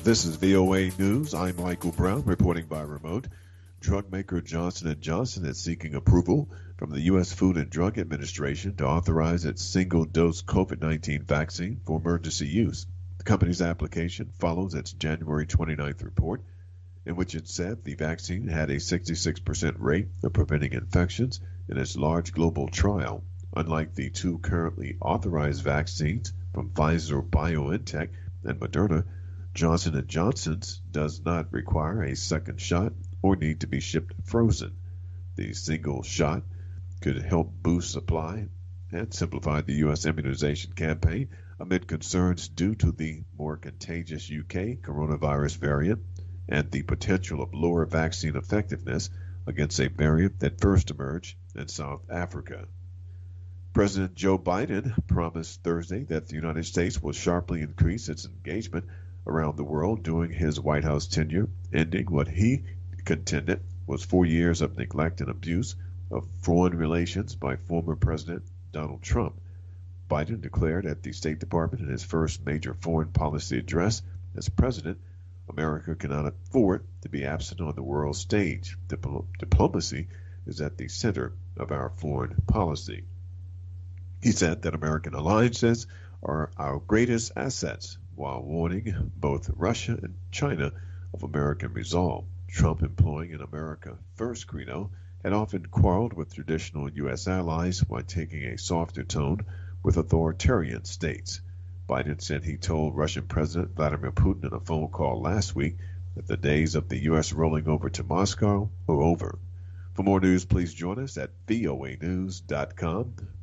This is VOA News. I'm Michael Brown, reporting by remote. Drug maker Johnson & Johnson is seeking approval from the U.S. Food and Drug Administration to authorize its single-dose COVID-19 vaccine for emergency use. The company's application follows its January 29th report, in which it said the vaccine had a 66% rate of preventing infections in its large global trial. Unlike the two currently authorized vaccines from Pfizer-BioNTech and Moderna, Johnson & Johnson's does not require a second shot or need to be shipped frozen. The single shot could help boost supply and simplify the U.S. immunization campaign amid concerns due to the more contagious UK coronavirus variant and the potential of lower vaccine effectiveness against a variant that first emerged in South Africa. President Joe Biden promised Thursday that the United States will sharply increase its engagement around the world during his White House tenure, ending what he contended was 4 years of neglect and abuse of foreign relations by former President Donald Trump. Biden declared at the State Department in his first major foreign policy address as president, America cannot afford to be absent on the world stage. Diplomacy is at the center of our foreign policy. He said that American alliances are our greatest assets, while warning both Russia and China of American resolve. Trump, employing an America First credo, had often quarreled with traditional U.S. allies while taking a softer tone with authoritarian states. Biden said he told Russian President Vladimir Putin in a phone call last week that the days of the U.S. rolling over to Moscow are over. For more news, please join us at voanews.com.